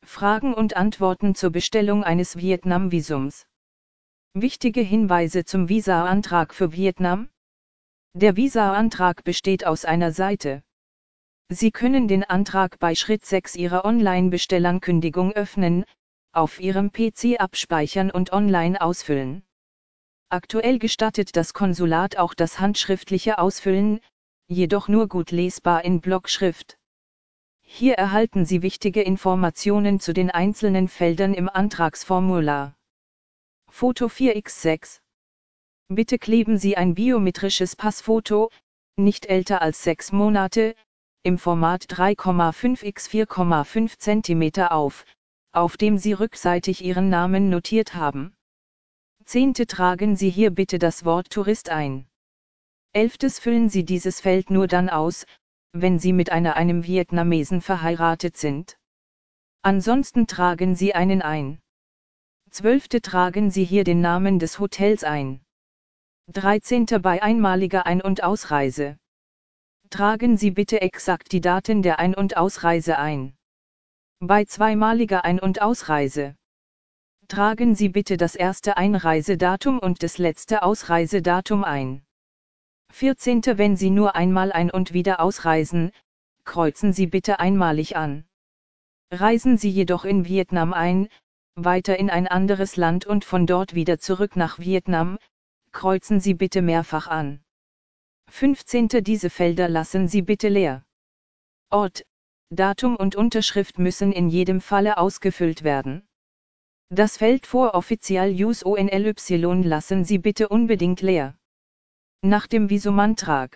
Fragen und Antworten zur Bestellung eines Vietnam-Visums. Wichtige Hinweise zum Visa-Antrag für Vietnam. Der Visa-Antrag besteht aus einer Seite. Sie können den Antrag bei Schritt 6 Ihrer Online-Bestellankündigung öffnen, auf Ihrem PC abspeichern und online ausfüllen. Aktuell gestattet das Konsulat auch das handschriftliche Ausfüllen, jedoch nur gut lesbar in Blockschrift. Hier erhalten Sie wichtige Informationen zu den einzelnen Feldern im Antragsformular. Foto 4x6. Bitte kleben Sie ein biometrisches Passfoto, nicht älter als 6 Monate, im Format 3,5 x 4,5 cm auf dem Sie rückseitig Ihren Namen notiert haben. 10. Tragen Sie hier bitte das Wort Tourist ein. 11. Füllen Sie dieses Feld nur dann aus, wenn Sie mit einem Vietnamesen verheiratet sind. Ansonsten tragen Sie einen ein. 12. Tragen Sie hier den Namen des Hotels ein. 13. Bei einmaliger Ein- und Ausreise. Tragen Sie bitte exakt die Daten der Ein- und Ausreise ein. Bei zweimaliger Ein- und Ausreise. Tragen Sie bitte das erste Einreisedatum und das letzte Ausreisedatum ein. 14. Wenn Sie nur einmal ein- und wieder ausreisen, kreuzen Sie bitte einmalig an. Reisen Sie jedoch in Vietnam ein, weiter in ein anderes Land und von dort wieder zurück nach Vietnam, kreuzen Sie bitte mehrfach an. 15. Diese Felder lassen Sie bitte leer. Ort, Datum und Unterschrift müssen in jedem Falle ausgefüllt werden. Das Feld vor Official Use ONLY lassen Sie bitte unbedingt leer. Nach dem Visumantrag.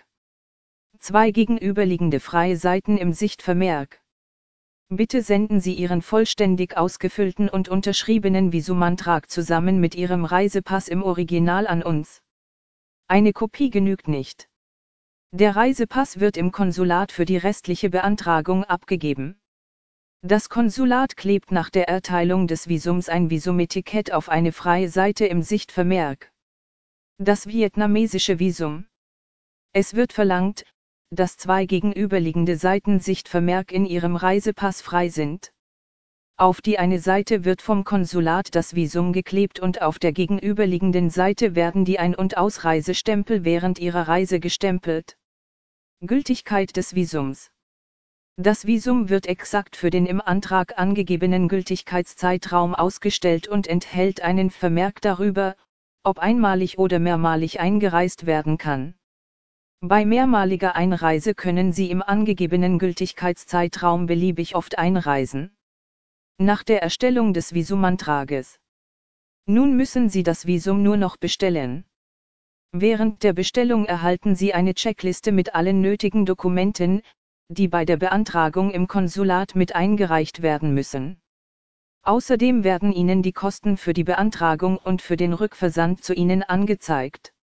2 gegenüberliegende freie Seiten im Sichtvermerk. Bitte senden Sie Ihren vollständig ausgefüllten und unterschriebenen Visumantrag zusammen mit Ihrem Reisepass im Original an uns. Eine Kopie genügt nicht. Der Reisepass wird im Konsulat für die restliche Beantragung abgegeben. Das Konsulat klebt nach der Erteilung des Visums ein Visumetikett auf eine freie Seite im Sichtvermerk. Das vietnamesische Visum. Es wird verlangt, dass 2 gegenüberliegende Seiten Sichtvermerk in Ihrem Reisepass frei sind. Auf die eine Seite wird vom Konsulat das Visum geklebt und auf der gegenüberliegenden Seite werden die Ein- und Ausreisestempel während Ihrer Reise gestempelt. Gültigkeit des Visums. Das Visum wird exakt für den im Antrag angegebenen Gültigkeitszeitraum ausgestellt und enthält einen Vermerk darüber, ob einmalig oder mehrmalig eingereist werden kann. Bei mehrmaliger Einreise können Sie im angegebenen Gültigkeitszeitraum beliebig oft einreisen. Nach der Erstellung des Visumantrages. Nun müssen Sie das Visum nur noch bestellen. Während der Bestellung erhalten Sie eine Checkliste mit allen nötigen Dokumenten, die bei der Beantragung im Konsulat mit eingereicht werden müssen. Außerdem werden Ihnen die Kosten für die Beantragung und für den Rückversand zu Ihnen angezeigt.